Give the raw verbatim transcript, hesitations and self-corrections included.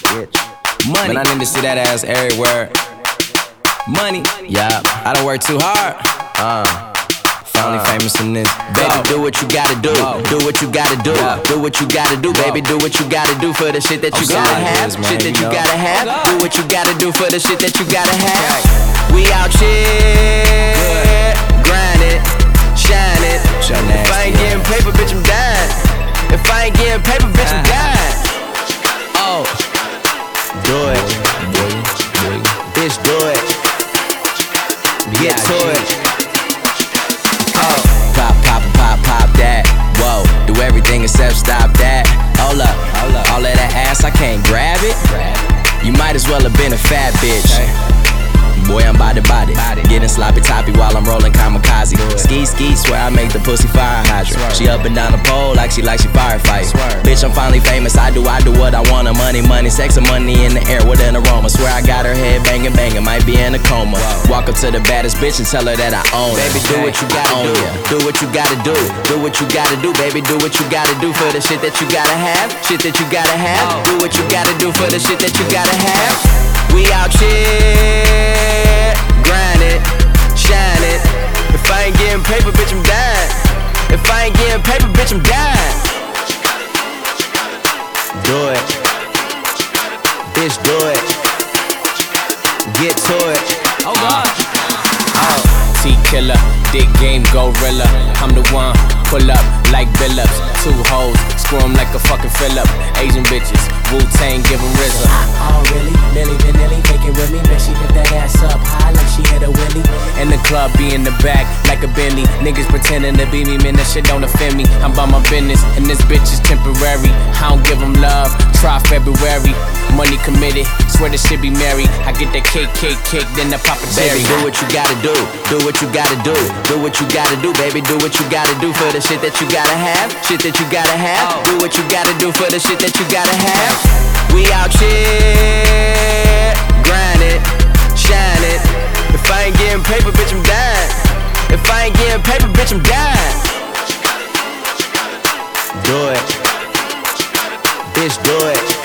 Money. Man, I need to see that ass everywhere. Money. Yeah, I don't work too hard. Uh. Finally famous in this. Baby, do what you gotta do. Do what you gotta do. Do what you gotta do, baby. Do what you gotta do for the shit that you gotta have. Shit that you gotta have. Do what you gotta do for the shit that you gotta have. We out here, grind it, shine it. If I ain't getting paper, bitch, I'm dying. If I ain't getting paper, bitch, I'm dying. Oh, do it, bitch, do it. Get to it. Pop, pop, pop, pop that. Whoa, do everything except stop that. Hold up, hold up. All of that ass, I can't grab it. You might as well have been a fat bitch. Boy, I'm body body, getting sloppy toppy while I'm rolling kamikaze. Ski ski, swear I make the pussy fire hydrant. She up and down the pole like she like she firefight. Bitch, I'm finally famous. I do I do what I want. Money, money, sex and money in the air with an aroma. Swear I got her head banging, banging. Might be in a coma. Walk up to the baddest bitch and tell her that I own her. Baby, do what you gotta do. Do what you gotta do. Do what you gotta do, baby. Do what you gotta do for the shit that you gotta have. Shit that you gotta have. Do what you gotta do for the shit that you gotta have. We out here, grind it, shine it. If I ain't getting paper, bitch, I'm dying. If I ain't getting paper, bitch, I'm dying. Do it, bitch, do it. Get to it. Oh God. Oh. T-killer, dick game gorilla. I'm the one, pull up like Billups. Two hoes, screw 'em like a fucking Phillip. Asian bitches, Wu-Tang, give 'em R Z A. Oh really? Milli Vanilli, make it with me. Man, she lift that ass up high like she hit a willy. In the club, be in the back like a Bentley. Niggas pretending to be me, man, that shit don't offend me. I'm by my business, and this bitch is temporary. I don't give 'em love, try February. Money committed, swear this shit be married. I get that cake, cake, cake, then I pop a cherry. Baby, do what you gotta do. Do what you gotta do. Do what you gotta do, baby. Do what you gotta do for the shit that you gotta have. Shit that you gotta have. Do what you gotta do for the shit that you gotta have. We out here, grind it, shine it. If I ain't getting paper, bitch, I'm dying. If I ain't getting paper, bitch, I'm dying. Do it, bitch, do it.